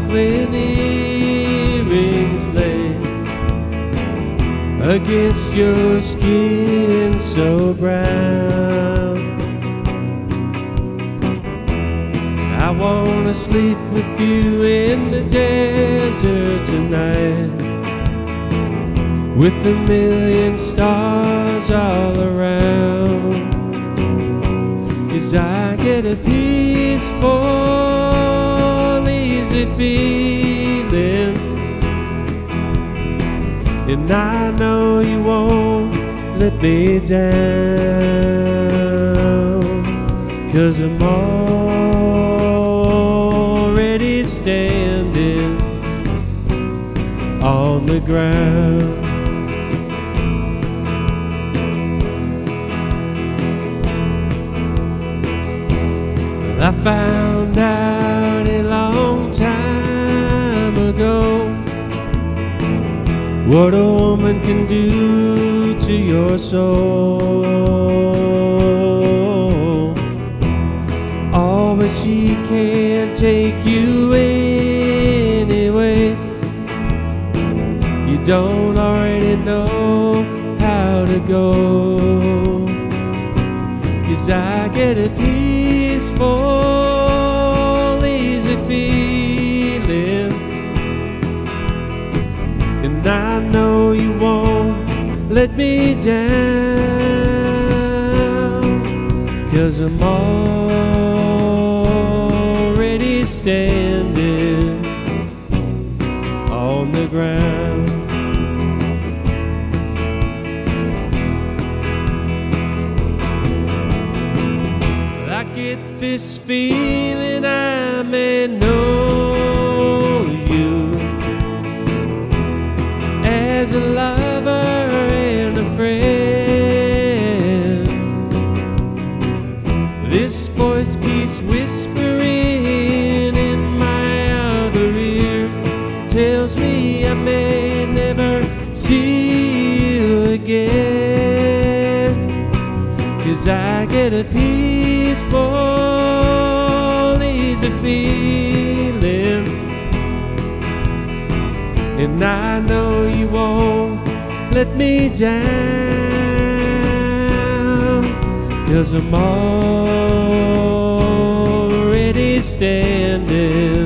sparkling earrings lay against your skin so brown. I wanna sleep with you in the desert tonight, with a million stars all around. 'Cause I get a peaceful, easy feeling, and I know you won't let me down. 'Cause I'm already standing on the ground. I found out a long time ago what a woman can do to your soul. Oh, but she can't take you anyway. You don't already know how to go. 'Cause I get a peaceful, easy feeling, and I know you won't let me down. 'Cause I'm already standing on the ground. I get this feeling I may know you as a lover and a friend. This voice keeps whispering in my other ear, tells me I may never see you again. 'Cause I get a peaceful, easy feeling, and I know you won't let me down. 'Cause I'm already standing